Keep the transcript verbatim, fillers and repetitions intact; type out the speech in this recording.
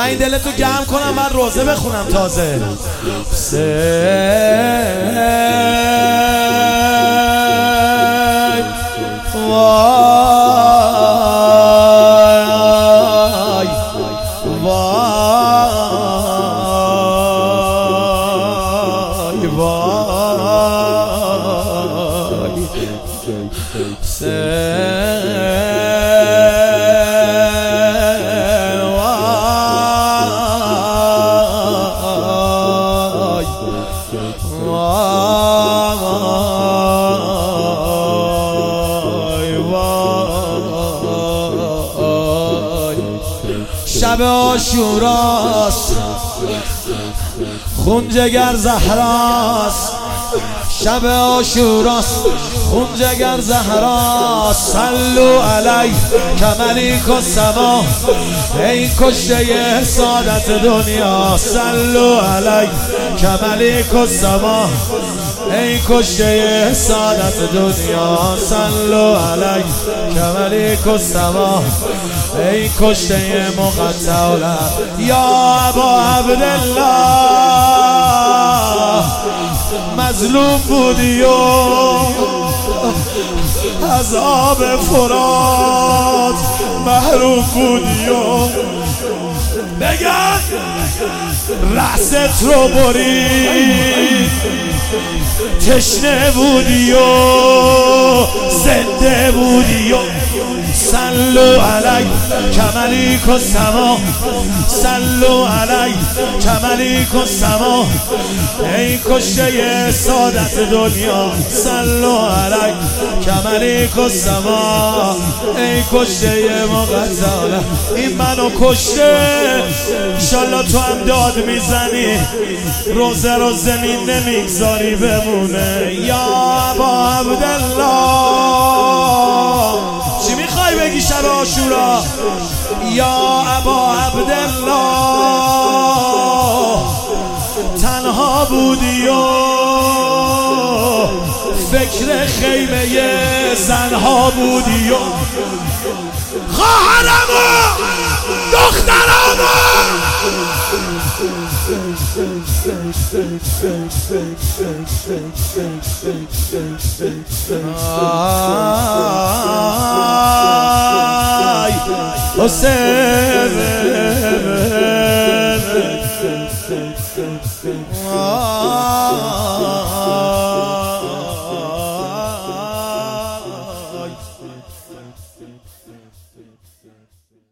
این دلتو گرم کنم من روزه بخونم تازه. وای وای شب عاشوراست خون جگر زهراست، شب عاشوراست خون جگر زهراست. صلو علی کملیک و سما ای کشته سعادت دنیا. صلو علی کملیک و سما ای کشته سعادت دنیا. صلو علی کملیک و سما ای کشته مقطع یا ابا عبدالله. مظلوم بودی و از آب فرات محروم بودی و بگن رأست رو برید. تشنه بودی و زنده بودی و صلو علی کملیک و سما صلو علی کملیک و سما ای کشته سعادت دنیا. صلو علی کملیک و سما ای کشته مقطع. این منو کشته انشالله تو هم داد میزنی روزه رو زمین نمیگذاری بمونه. یا ابا عبدالله چی میخوای بگی شب عاشورا؟ یا ابا عبدالله تنها بودی و فکر خیمه زنها بودی و خواهرمو دخترمو آی حسین آی